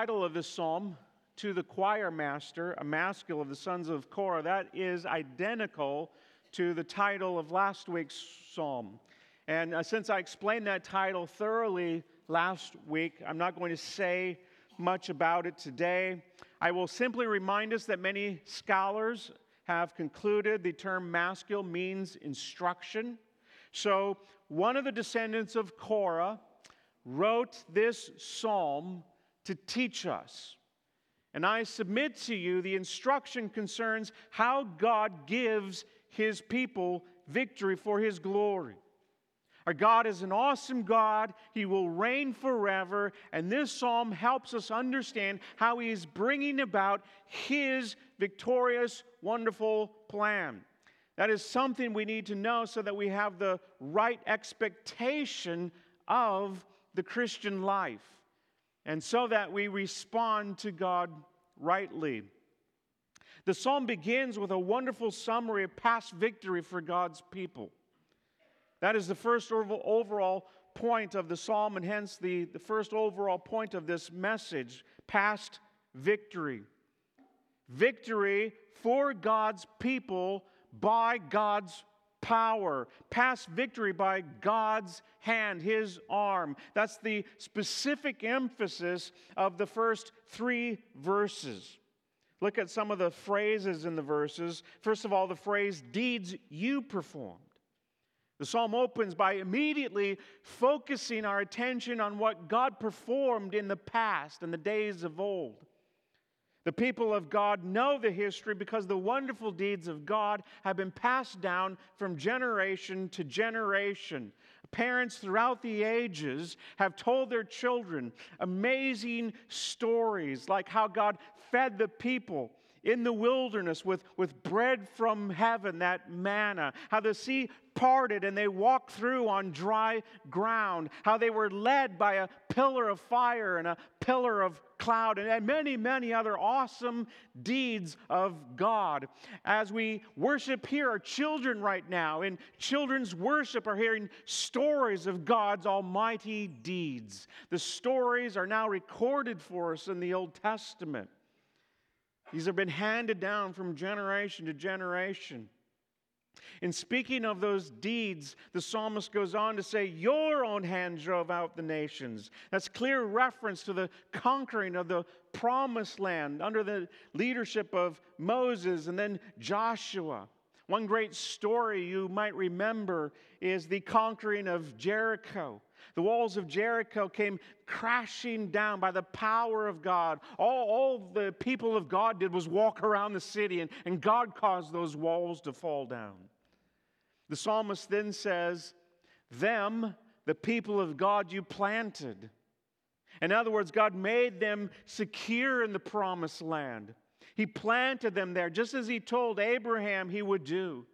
title of this psalm, "To the Choir Master, a Maskil of the Sons of Korah," that is identical to the title of last week's psalm. And since I explained that title thoroughly last week, I'm not going to say much about it today. I will simply remind us that many scholars have concluded the term maskil means instruction. So one of the descendants of Korah wrote this psalm to teach us. And I submit to you the instruction concerns how God gives His people victory for His glory. Our God is an awesome God. He will reign forever. And this psalm helps us understand how He is bringing about His victorious, wonderful plan. That is something we need to know so that we have the right expectation of the Christian life, and so that we respond to God rightly. The psalm begins with a wonderful summary of past victory for God's people. That is the first overall point of the psalm, and hence the first overall point of this message: past victory. Victory for God's people by God's power. Past victory by God's hand, His arm. That's the specific emphasis of the first three verses. Look at some of the phrases in the verses. First of all, the phrase, "deeds you performed." The psalm opens by immediately focusing our attention on what God performed in the past, in the days of old. The people of God know the history because the wonderful deeds of God have been passed down from generation to generation. Parents throughout the ages have told their children amazing stories, like how God fed the people in the wilderness with bread from heaven, that manna. How the sea parted and they walked through on dry ground. How they were led by a pillar of fire and a pillar of cloud, and many, many other awesome deeds of God. As we worship here, our children right now in children's worship are hearing stories of God's almighty deeds. The stories are now recorded for us in the Old Testament. These have been handed down from generation to generation. In speaking of those deeds, the psalmist goes on to say, "Your own hand drove out the nations." That's clear reference to the conquering of the promised land under the leadership of Moses and then Joshua. One great story you might remember is the conquering of Jericho. The walls of Jericho came crashing down by the power of God. All the people of God did was walk around the city, and God caused those walls to fall down. The psalmist then says, "Them, the people of God, you planted." In other words, God made them secure in the promised land. He planted them there, just as He told Abraham He would do.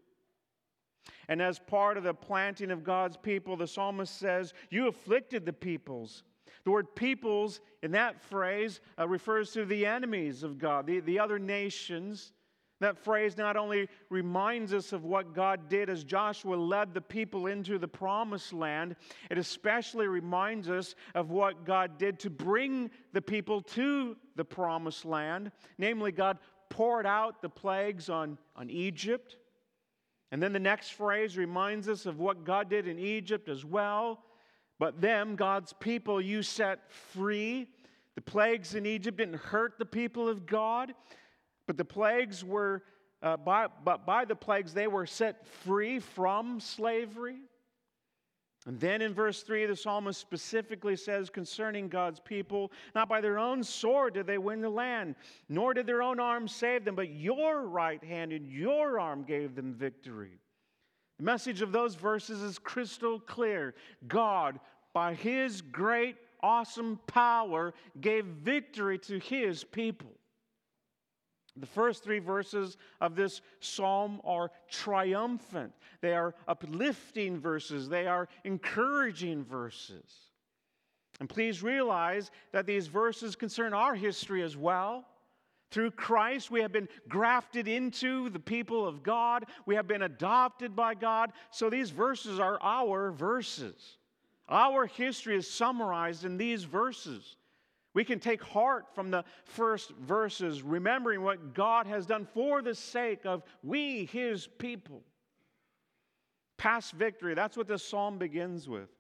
And as part of the planting of God's people, the psalmist says, "You afflicted the peoples." The word peoples in that phrase refers to the enemies of God, the other nations. That phrase not only reminds us of what God did as Joshua led the people into the promised land, it especially reminds us of what God did to bring the people to the promised land. Namely, God poured out the plagues on Egypt. And then the next phrase reminds us of what God did in Egypt as well. "But them, God's people, you set free." The plagues in Egypt didn't hurt the people of God, but the plagues were, by the plagues, they were set free from slavery. And then in verse 3, the psalmist specifically says concerning God's people, "Not by their own sword did they win the land, nor did their own arm save them, but your right hand and your arm gave them victory." The message of those verses is crystal clear. God, by His great, awesome power, gave victory to His people. The first three verses of this psalm are triumphant. They are uplifting verses. They are encouraging verses. And please realize that these verses concern our history as well. Through Christ, we have been grafted into the people of God. We have been adopted by God. So these verses are our verses. Our history is summarized in these verses. We can take heart from the first verses, remembering what God has done for the sake of we, His people. Past victory, that's what this psalm begins with.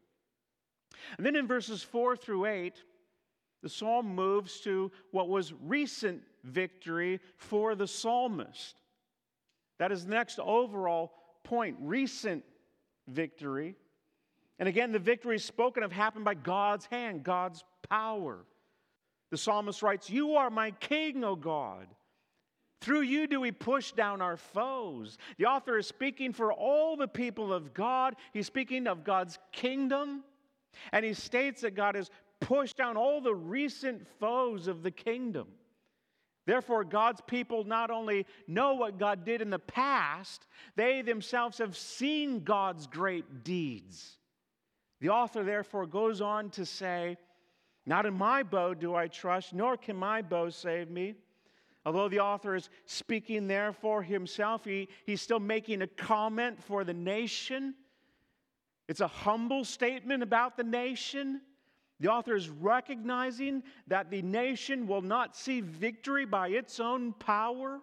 And then in verses 4 through 8, the psalm moves to what was recent victory for the psalmist. That is the next overall point, recent victory. And again, the victory spoken of happened by God's hand, God's power. The psalmist writes, "You are my king, O God. Through you do we push down our foes." The author is speaking for all the people of God. He's speaking of God's kingdom. And he states that God has pushed down all the recent foes of the kingdom. Therefore, God's people not only know what God did in the past, they themselves have seen God's great deeds. The author therefore goes on to say, "Not in my bow do I trust, nor can my bow save me." Although the author is speaking there for himself, he's still making a comment for the nation. It's a humble statement about the nation. The author is recognizing that the nation will not see victory by its own power.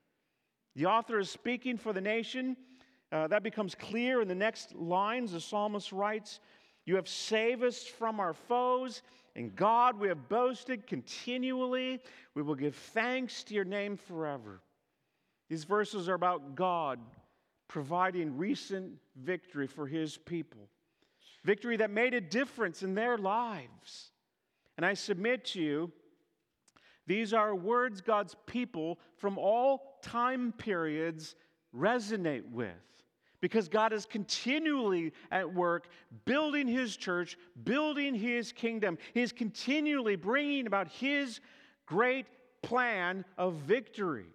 The author is speaking for the nation. That becomes clear in the next lines. The psalmist writes, "You have saved us from our foes. In God we have boasted continually. We will give thanks to your name forever." These verses are about God providing recent victory for His people. Victory that made a difference in their lives. And I submit to you, these are words God's people from all time periods resonate with. Because God is continually at work building His church, building His kingdom. He is continually bringing about His great plan of victory.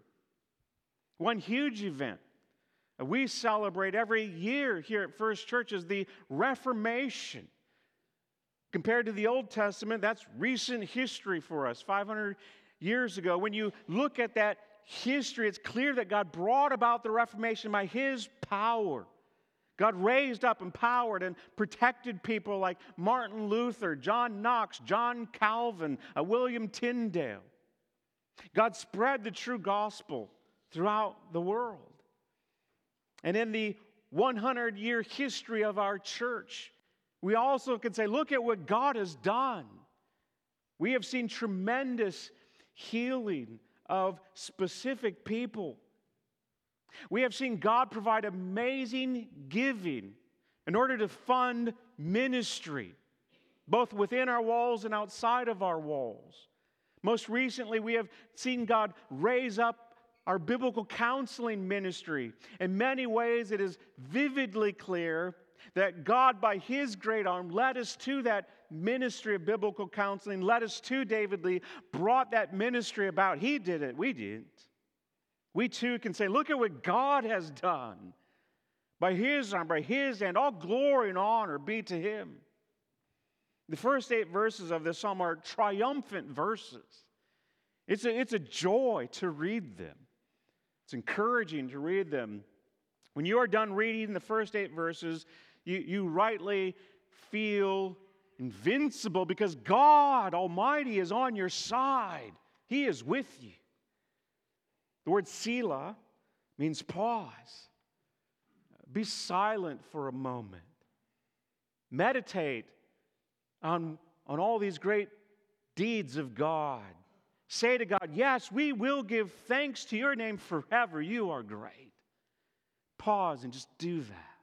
One huge event we celebrate every year here at First Church is the Reformation. Compared to the Old Testament, that's recent history for us, 500 years ago. When you look at that history, it's clear that God brought about the Reformation by His power. God raised up, empowered, and protected people like Martin Luther, John Knox, John Calvin, William Tyndale. God spread the true gospel throughout the world. And in the 100-year history of our church, we also can say, look at what God has done. We have seen tremendous healing of specific people. We have seen God provide amazing giving in order to fund ministry, both within our walls and outside of our walls. Most recently, we have seen God raise up our biblical counseling ministry. In many ways, it is vividly clear that God, by His great arm, led us to that ministry of biblical counseling, led us to David Lee, brought that ministry about. He did it. We didn't. We too can say, look at what God has done. By His arm, by His hand, all glory and honor be to Him. The first 8 verses of this psalm are triumphant verses. It's a joy to read them. It's encouraging to read them. When you are done reading the first 8 verses, you rightly feel invincible because God Almighty is on your side. He is with you. The word Selah means pause. Be silent for a moment. Meditate on all these great deeds of God. Say to God, yes, we will give thanks to your name forever. You are great. Pause and just do that.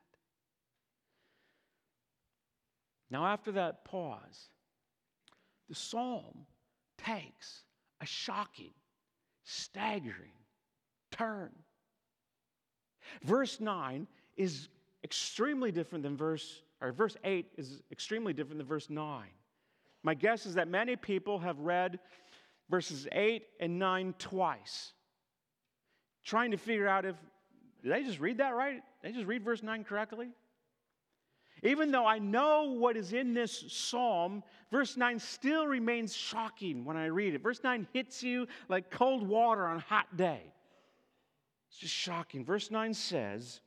Now, after that pause, the psalm takes a shocking, staggering turn. Verse 9 is extremely different than verse 8 is extremely different than verse 9. My guess is that many people have read verses 8 and 9 twice, trying to figure out did they just read that right? Did they just read verse 9 correctly? Even though I know what is in this psalm, verse 9 still remains shocking when I read it. Verse 9 hits you like cold water on a hot day. It's just shocking. Verse 9 says,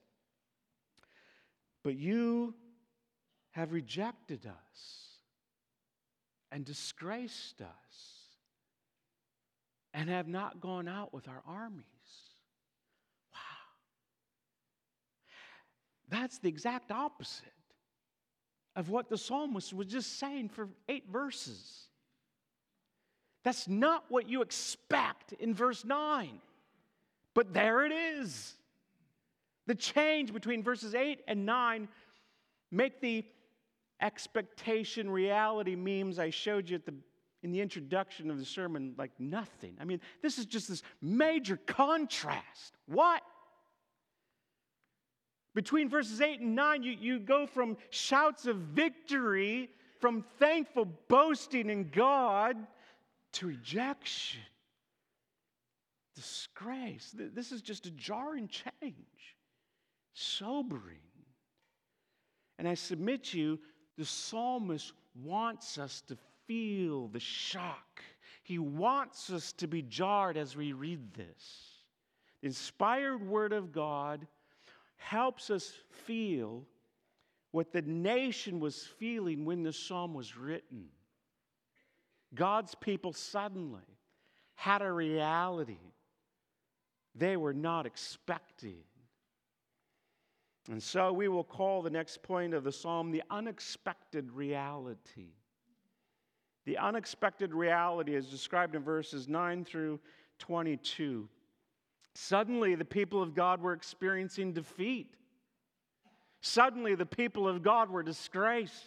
"But you have rejected us and disgraced us and have not gone out with our armies. Wow. That's the exact opposite of what the psalmist was just saying for 8 verses. That's not what you expect in verse 9. But there it is. The change between verses 8 and 9 make the expectation reality memes I showed you in the introduction of the sermon like nothing. I mean, this is just this major contrast. What? Between verses 8 and 9, you go from shouts of victory, from thankful boasting in God, to rejection, disgrace. This is just a jarring change, sobering. And I submit to you, the psalmist wants us to feel the shock. He wants us to be jarred as we read this. The inspired Word of God helps us feel what the nation was feeling when the psalm was written. God's people suddenly had a reality they were not expecting. And so we will call the next point of the psalm the unexpected reality. The unexpected reality is described in verses 9 through 22. Suddenly, the people of God were experiencing defeat. Suddenly, the people of God were disgraced.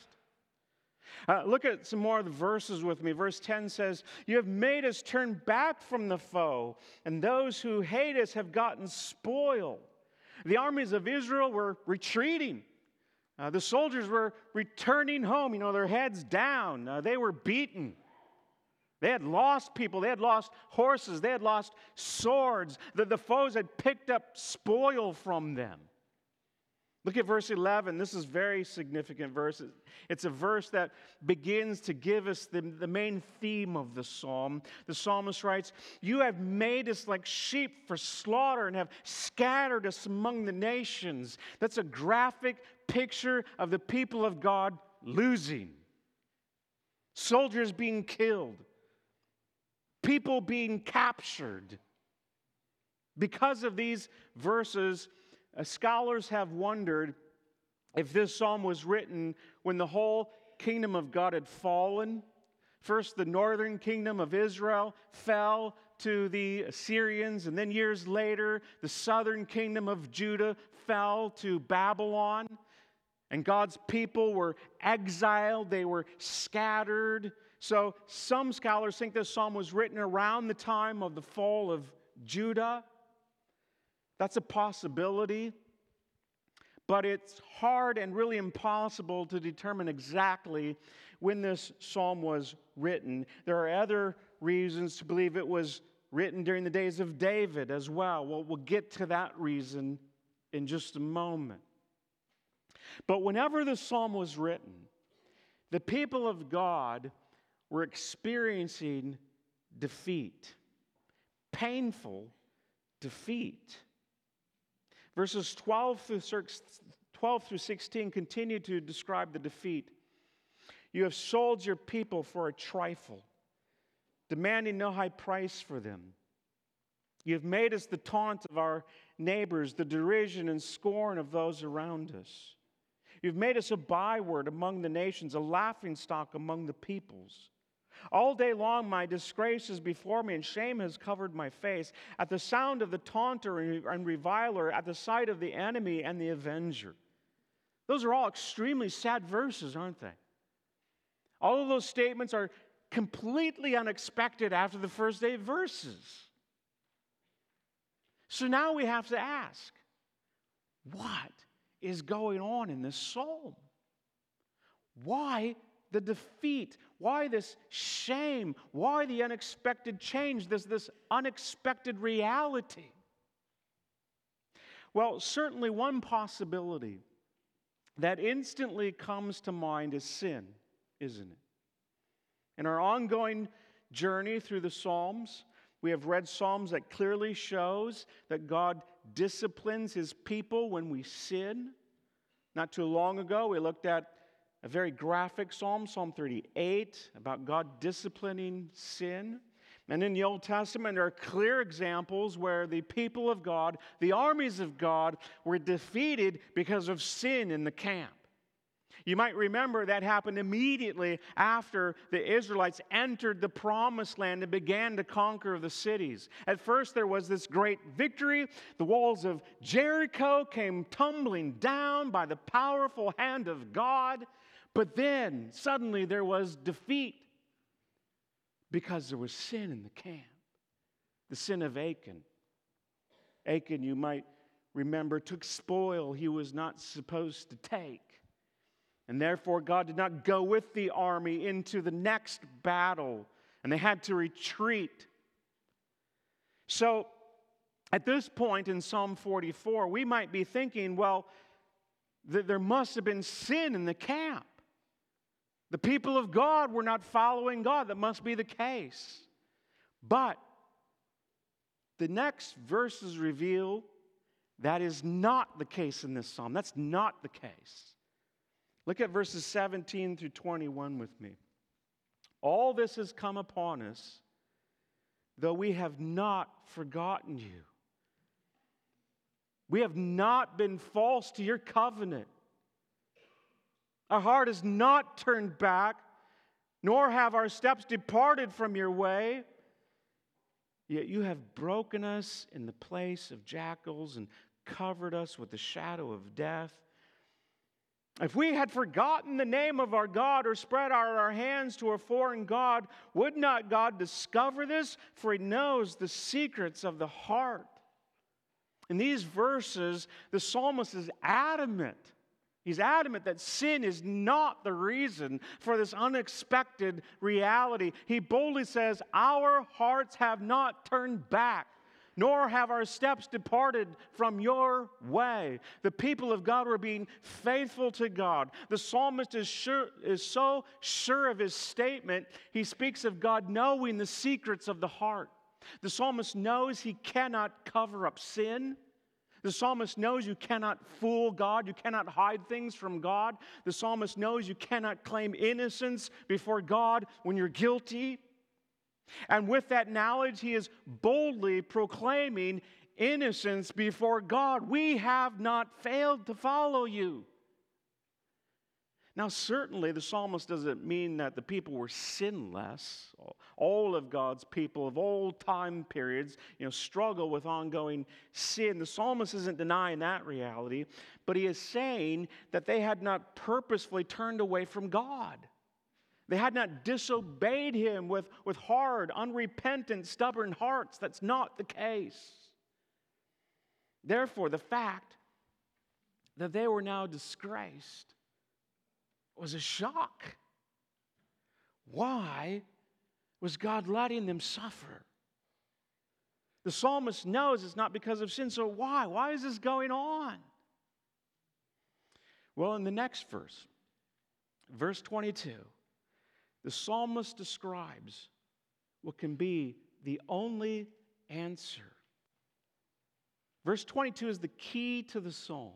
Look at some more of the verses with me. Verse 10 says, "You have made us turn back from the foe, and those who hate us have gotten spoil." The armies of Israel were retreating. The soldiers were returning home, their heads down. They were beaten. They had lost people. They had lost horses. They had lost swords. The foes had picked up spoil from them. Look at verse 11. This is a very significant verse. It's a verse that begins to give us the main theme of the psalm. The psalmist writes, "You have made us like sheep for slaughter and have scattered us among the nations." That's a graphic picture of the people of God losing. Soldiers being killed. People being captured. Because of these verses, scholars have wondered if this psalm was written when the whole kingdom of God had fallen. First, the northern kingdom of Israel fell to the Assyrians, and then years later, the southern kingdom of Judah fell to Babylon, and God's people were exiled, they were scattered. So some scholars think this psalm was written around the time of the fall of Judah. That's a possibility, but it's hard and really impossible to determine exactly when this psalm was written. There are other reasons to believe it was written during the days of David as well. Well, we'll get to that reason in just a moment. But whenever the psalm was written, the people of God were experiencing defeat, painful defeat. Verses 12 through 16 continue to describe the defeat. "You have sold your people for a trifle, demanding no high price for them. You have made us the taunt of our neighbors, the derision and scorn of those around us. You've made us a byword among the nations, a laughingstock among the peoples. All day long my disgrace is before me, and shame has covered my face. At the sound of the taunter and reviler, at the sight of the enemy and the avenger." Those are all extremely sad verses, aren't they? All of those statements are completely unexpected after the first 8 verses. So now we have to ask, what is going on in this psalm? Why the defeat? Why this shame? Why the unexpected change, this unexpected reality? Well, certainly one possibility that instantly comes to mind is sin, isn't it? In our ongoing journey through the Psalms, we have read Psalms that clearly shows that God disciplines His people when we sin. Not too long ago, we looked at a very graphic psalm, Psalm 38, about God disciplining sin. And in the Old Testament, there are clear examples where the people of God, the armies of God, were defeated because of sin in the camp. You might remember that happened immediately after the Israelites entered the Promised Land and began to conquer the cities. At first, there was this great victory. The walls of Jericho came tumbling down by the powerful hand of God. But then, suddenly, there was defeat because there was sin in the camp. The sin of Achan. Achan, you might remember, took spoil he was not supposed to take. And therefore, God did not go with the army into the next battle, and they had to retreat. So, at this point in Psalm 44, we might be thinking, well, there must have been sin in the camp. The people of God were not following God. That must be the case. But the next verses reveal that is not the case in this psalm. That's not the case. Look at verses 17 through 21 with me. All this has come upon us, though we have not forgotten you. We have not been false to your covenant. Our heart has not turned back, nor have our steps departed from your way. Yet you have broken us in the place of jackals and covered us with the shadow of death. If we had forgotten the name of our God or spread out our hands to a foreign God, would not God discover this? For He knows the secrets of the heart. In these verses, the psalmist is adamant. He's adamant that sin is not the reason for this unexpected reality. He boldly says, our hearts have not turned back, nor have our steps departed from your way. The people of God were being faithful to God. The psalmist is so sure of his statement, he speaks of God knowing the secrets of the heart. The psalmist knows he cannot cover up sin. The psalmist knows you cannot fool God. You cannot hide things from God. The psalmist knows you cannot claim innocence before God when you're guilty. And with that knowledge, he is boldly proclaiming innocence before God. We have not failed to follow you. Now, certainly, the psalmist doesn't mean that the people were sinless. All of God's people of all time periods, struggle with ongoing sin. The psalmist isn't denying that reality, but he is saying that they had not purposefully turned away from God. They had not disobeyed Him with hard, unrepentant, stubborn hearts. That's not the case. Therefore, the fact that they were now disgraced was a shock. Why was God letting them suffer? The psalmist knows it's not because of sin, so why? Why is this going on? Well, in the next verse, verse 22, the psalmist describes what can be the only answer. Verse 22 is the key to the psalm.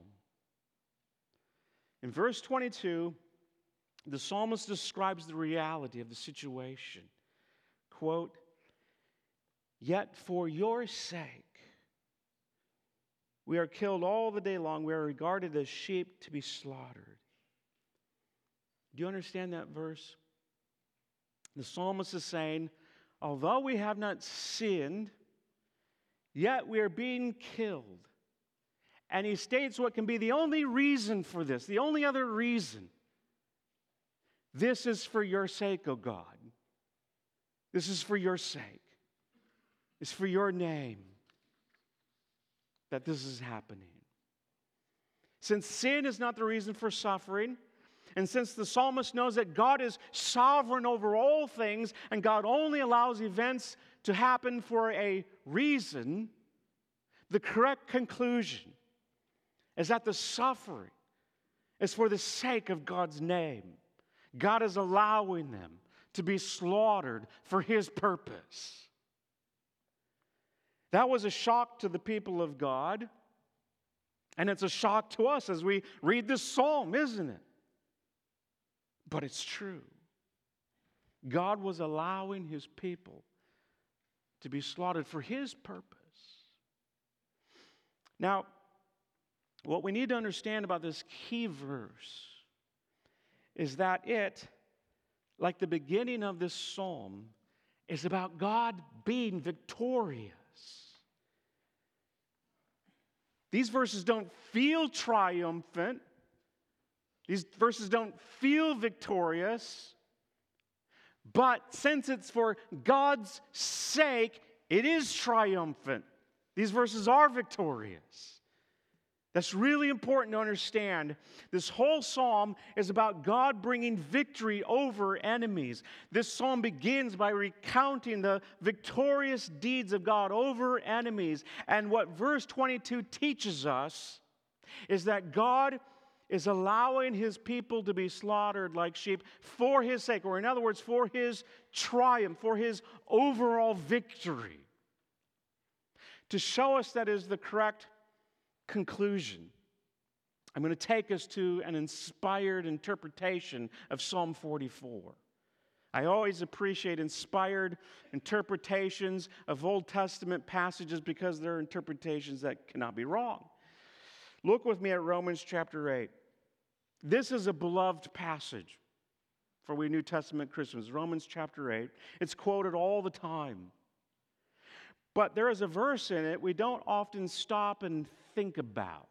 In verse 22, the psalmist describes the reality of the situation. Quote, "Yet for your sake, we are killed all the day long. We are regarded as sheep to be slaughtered." Do you understand that verse? The psalmist is saying, although we have not sinned, yet we are being killed. And he states what can be the only reason for this, the only other reason. This is for your sake, O God. This is for your sake. It's for your name that this is happening. Since sin is not the reason for suffering, and since the psalmist knows that God is sovereign over all things, and God only allows events to happen for a reason, the correct conclusion is that the suffering is for the sake of God's name. God is allowing them to be slaughtered for His purpose. That was a shock to the people of God, and it's a shock to us as we read this psalm, isn't it? but it's true. God was allowing His people to be slaughtered for His purpose. Now, what we need to understand about this key verse is that it, like the beginning of this psalm, is about God being victorious. These verses don't feel triumphant. These verses don't feel victorious. But since it's for God's sake, it is triumphant. These verses are victorious. That's really important to understand. This whole psalm is about God bringing victory over enemies. This psalm begins by recounting the victorious deeds of God over enemies. And what verse 22 teaches us is that God is allowing His people to be slaughtered like sheep for His sake, or in other words, for His triumph, for His overall victory. To show us that is the correct conclusion, I'm going to take us to an inspired interpretation of Psalm 44. I always appreciate inspired interpretations of Old Testament passages because they're interpretations that cannot be wrong. Look with me at Romans chapter 8. This is a beloved passage for we New Testament Christians. Romans chapter 8. It's quoted all the time. But there is a verse in it we don't often stop and think about.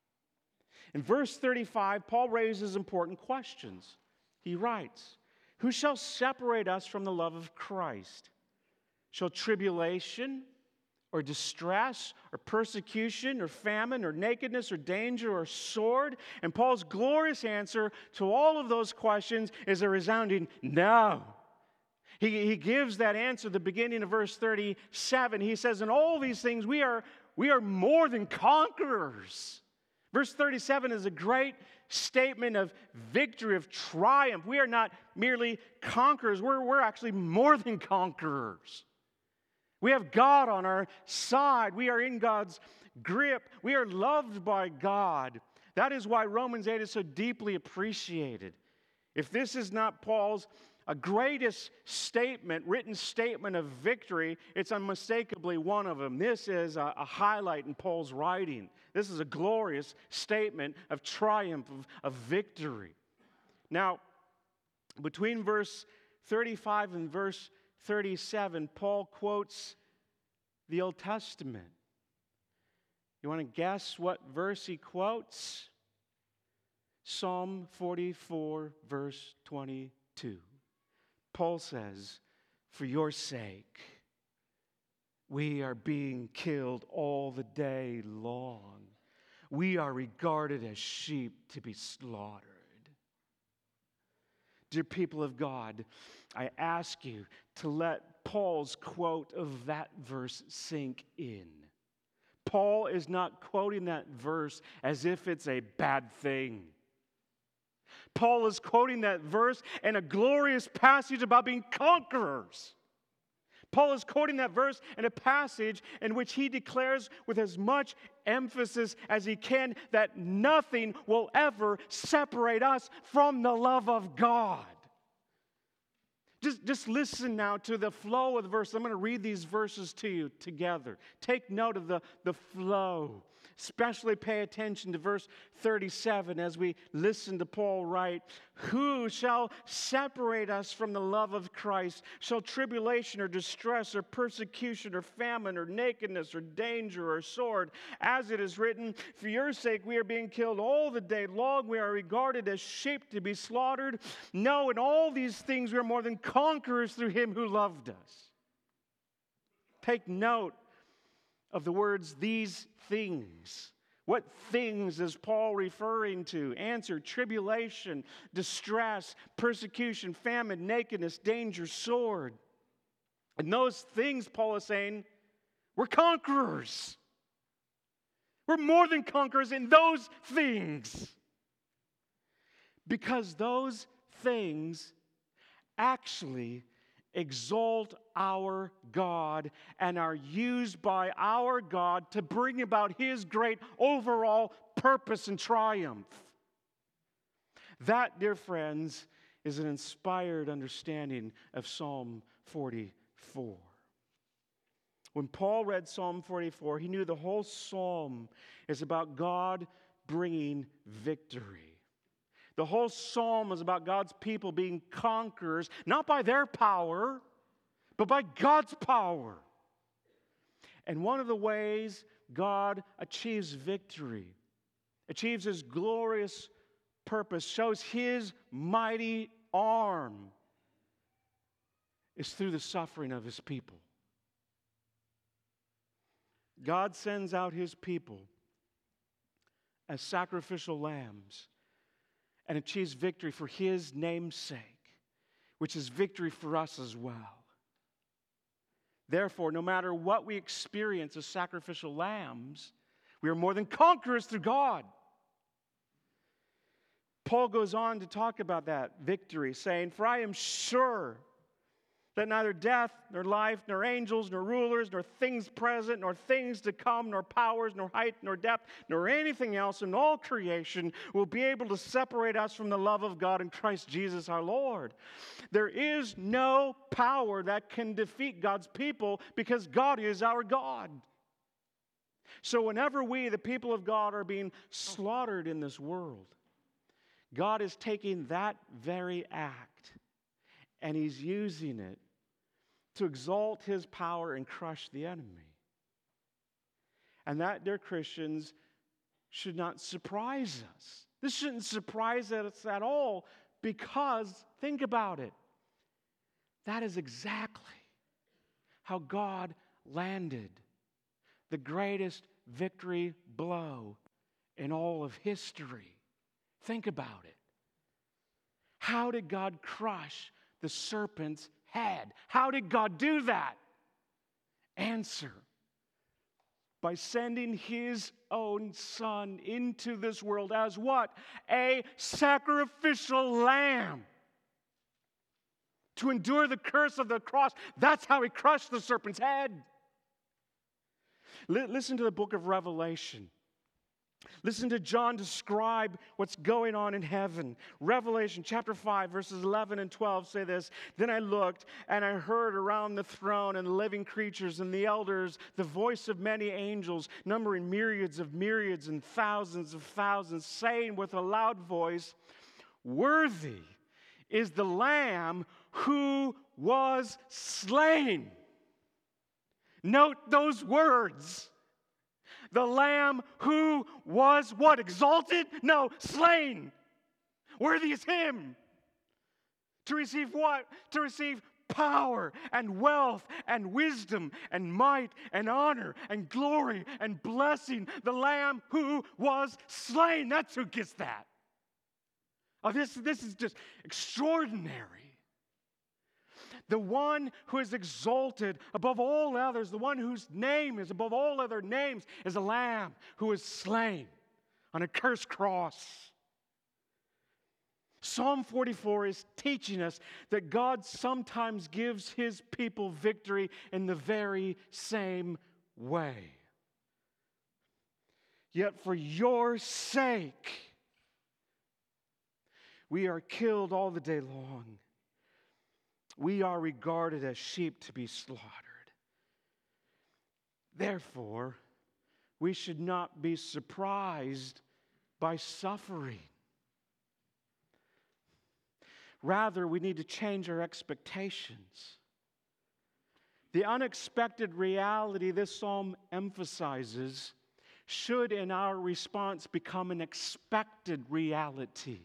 In verse 35, Paul raises important questions. He writes, "Who shall separate us from the love of Christ? Shall tribulation or distress or persecution or famine or nakedness or danger or sword?" And Paul's glorious answer to all of those questions is a resounding no. He gives that answer at the beginning of verse 37. He says, in all these things, we are more than conquerors. Verse 37 is a great statement of victory, of triumph. We are not merely conquerors. We're actually more than conquerors. We have God on our side. We are in God's grip. We are loved by God. That is why Romans 8 is so deeply appreciated. If this is not Paul's greatest statement, written statement of victory, it's unmistakably one of them. This is a highlight in Paul's writing. This is a glorious statement of triumph, of victory. Now, between verse 35 and verse 37, Paul quotes the Old Testament. You want to guess what verse he quotes? Psalm 44, verse 22. Paul says, "For your sake, we are being killed all the day long. We are regarded as sheep to be slaughtered." Dear people of God, I ask you to let Paul's quote of that verse sink in. Paul is not quoting that verse as if it's a bad thing. Paul is quoting that verse in a glorious passage about being conquerors. Paul is quoting that verse in a passage in which he declares with as much emphasis as he can that nothing will ever separate us from the love of God. Just listen now to the flow of the verse. I'm going to read these verses to you together. Take note of the flow. Especially pay attention to verse 37 as we listen to Paul write, "Who shall separate us from the love of Christ? Shall tribulation or distress or persecution or famine or nakedness or danger or sword? As it is written, for your sake we are being killed all the day long. We are regarded as sheep to be slaughtered. No, in all these things we are more than conquerors through Him who loved us." Take note of the words, these things. What things is Paul referring to? Answer, tribulation, distress, persecution, famine, nakedness, danger, sword. And those things, Paul is saying, we're conquerors. We're more than conquerors in those things. Because those things actually exalt our God and are used by our God to bring about His great overall purpose and triumph. That, dear friends, is an inspired understanding of Psalm 44. When Paul read Psalm 44, he knew the whole psalm is about God bringing victory. The whole psalm is about God's people being conquerors, not by their power, but by God's power. And one of the ways God achieves victory, achieves His glorious purpose, shows His mighty arm, is through the suffering of His people. God sends out His people as sacrificial lambs and achieves victory for His name's sake, which is victory for us as well. Therefore, no matter what we experience as sacrificial lambs, we are more than conquerors through God. Paul goes on to talk about that victory, saying, "For I am sure that neither death, nor life, nor angels, nor rulers, nor things present, nor things to come, nor powers, nor height, nor depth, nor anything else in all creation will be able to separate us from the love of God in Christ Jesus our Lord." There is no power that can defeat God's people because God is our God. So whenever we, the people of God, are being slaughtered in this world, God is taking that very act and He's using it to exalt His power and crush the enemy. And that, dear Christians, should not surprise us. This shouldn't surprise us at all because, think about it, that is exactly how God landed the greatest victory blow in all of history. Think about it. How did God crush the serpent's head? How did God do that? Answer: by sending His own Son into this world as what? A sacrificial lamb to endure the curse of the cross. That's how He crushed the serpent's head. Listen to the book of Revelation. Listen to John describe what's going on in heaven. Revelation chapter 5, verses 11 and 12 say this: "Then I looked, and I heard around the throne and the living creatures and the elders the voice of many angels, numbering myriads and thousands of thousands, saying with a loud voice, 'Worthy is the Lamb who was slain.'" Note those words. The Lamb who was what? Exalted? No, slain. Worthy is Him. To receive what? To receive power and wealth and wisdom and might and honor and glory and blessing. The Lamb who was slain. That's who gets that. Oh, this is just extraordinary. The one who is exalted above all others, the one whose name is above all other names, is a lamb who was slain on a cursed cross. Psalm 44 is teaching us that God sometimes gives His people victory in the very same way. Yet for your sake, we are killed all the day long. We are regarded as sheep to be slaughtered. Therefore, we should not be surprised by suffering. Rather, we need to change our expectations. The unexpected reality this psalm emphasizes should, in our response, become an expected reality.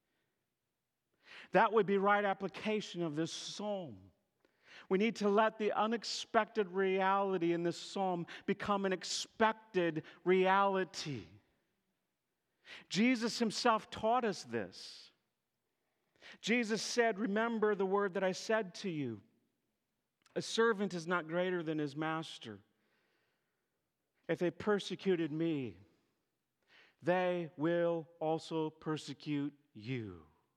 That would be right application of this psalm. We need to let the unexpected reality in this psalm become an expected reality. Jesus Himself taught us this. Jesus said, "Remember the word that I said to you. A servant is not greater than his master. If they persecuted me, they will also persecute you."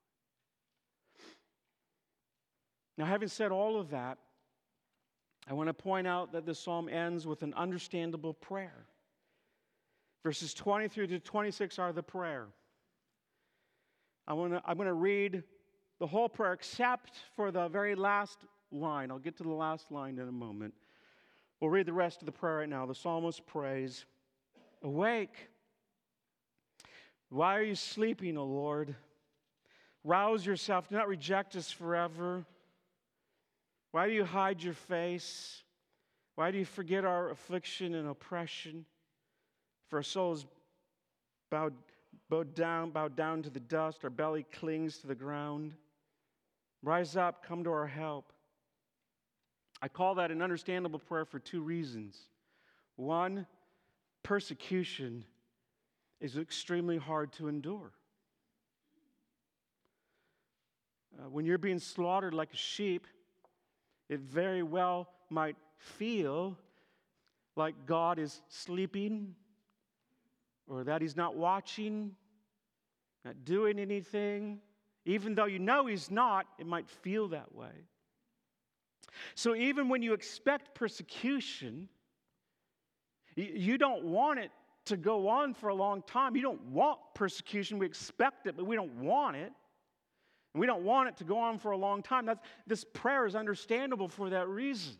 Now, having said all of that, I want to point out that the psalm ends with an understandable prayer. Verses 23 to 26 are the prayer. I'm going to read the whole prayer except for the very last line. I'll get to the last line in a moment. We'll read the rest of the prayer right now. The psalmist prays, "Awake! Why are you sleeping, O Lord? Rouse yourself. Do not reject us forever. Why do you hide your face? Why do you forget our affliction and oppression? For our souls bowed down to the dust. Our belly clings to the ground. Rise up, come to our help." I call that an understandable prayer for two reasons. One, persecution is extremely hard to endure. When you're being slaughtered like a sheep, it very well might feel like God is sleeping, or that He's not watching, not doing anything. Even though you know He's not, it might feel that way. So even when you expect persecution, you don't want it to go on for a long time. You don't want persecution. We expect it, but we don't want it. And we don't want it to go on for a long time. This prayer is understandable for that reason.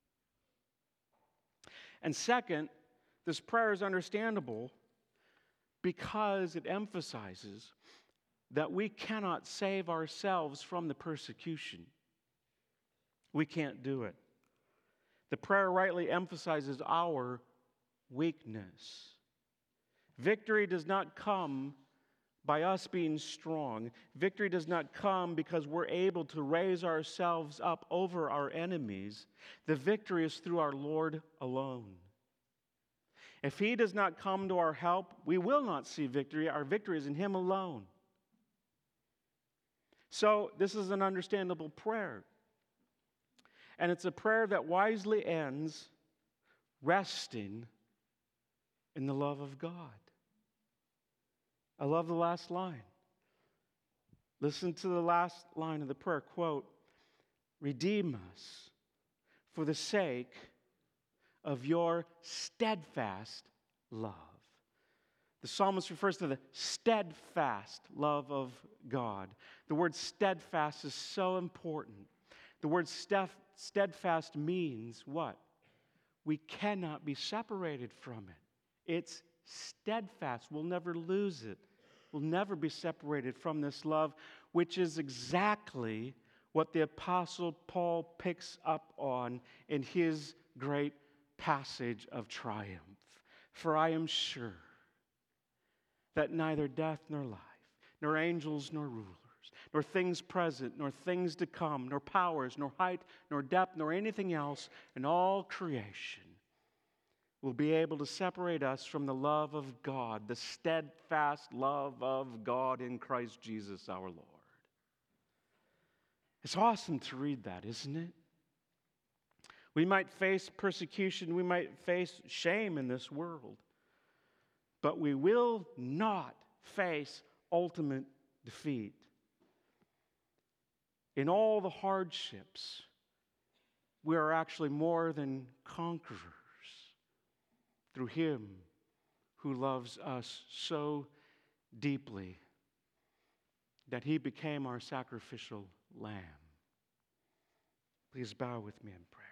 And second, this prayer is understandable because it emphasizes that we cannot save ourselves from the persecution. We can't do it. The prayer rightly emphasizes our weakness. Victory does not come by us being strong. Victory does not come because we're able to raise ourselves up over our enemies. The victory is through our Lord alone. If He does not come to our help, we will not see victory. Our victory is in Him alone. So this is an understandable prayer. And it's a prayer that wisely ends resting in the love of God. I love the last line. Listen to the last line of the prayer. Quote, "Redeem us for the sake of your steadfast love." The psalmist refers to the steadfast love of God. The word steadfast is so important. The word steadfast means what? We cannot be separated from it. It's steadfast. We'll never lose it. We'll never be separated from this love, which is exactly what the Apostle Paul picks up on in his great passage of triumph. "For I am sure that neither death nor life, nor angels nor rulers, nor things present, nor things to come, nor powers, nor height, nor depth, nor anything else in all creation will be able to separate us from the love of God, the steadfast love of God in Christ Jesus our Lord." It's awesome to read that, isn't it? We might face persecution, we might face shame in this world, but we will not face ultimate defeat. In all the hardships, we are actually more than conquerors through Him who loves us so deeply that He became our sacrificial lamb. Please bow with me in prayer.